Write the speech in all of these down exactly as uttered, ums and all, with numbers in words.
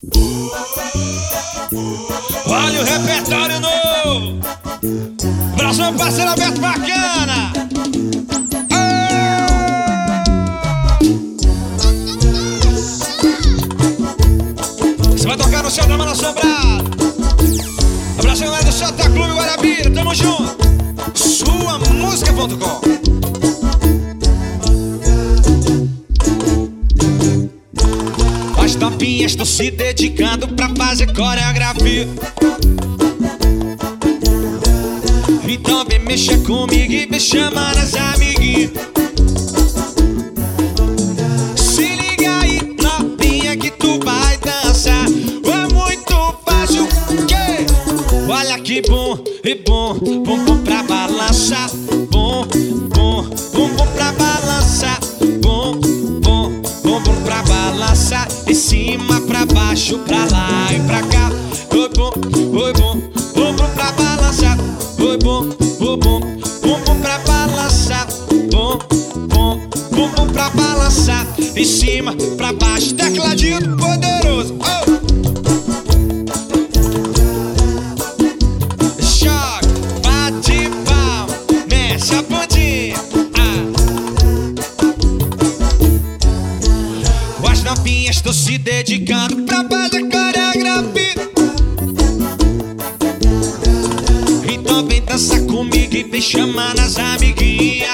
Olha o repertório novo. Abraço, meu parceiro Alberto Bacana. Você vai tocar no seu drama na Sobrado. Abraço, galera do Santa Clube Guarabira. Tamo junto. Sua música ponto com. As tapinhas tô se dedicando pra fazer coreografia. Então vem mexer comigo e vem chamar as amiguinhas. Se liga aí, novinha, que tu vai dançar. É muito fácil, que? Olha que bom, e bom, bom, bom pra balançar. Bom, bom, bom, bom pra balançar. Bom, bom, bom, bom pra balançar. De cima pra baixo, pra lá e pra cá. Foi bom, foi bom, bom, bom pra balançar. Foi bom, bom, bom, bom, bom pra balançar. Bom, bom, bom, bom pra balançar. De cima pra baixo, tecladinho do poderoso. Oh! Choque, bate palma, mexe a bundinha. Ah. As novinhas tô se dedicando pra fazer coreografia. Então vem dançar comigo e vem chamar nas amiguinhas.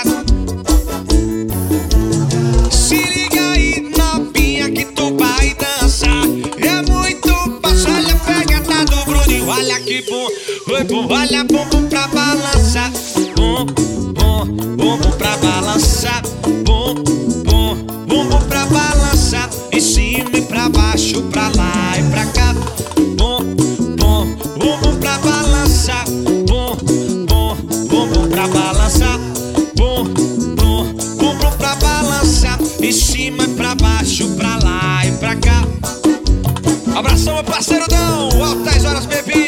Se liga aí, novinha, que tu vai dançar. É muito fácil, olha a pegada do Bruninho. Olha que bom, foi bom, olha bom, bom pra balançar. Bom, bom, bom, bom pra balançar. Bom, bom, bom, bom pra balançar. Em cima e pra baixo, pra lá e pra cá. Bom, bom, bom, bom pra balançar. Bom, bom, bom, bom pra balançar. Bom, bom, bom, bom pra balançar. Em cima e pra baixo, pra lá e pra cá. Abração, meu parceiro Dão, Altas Horas Bebê.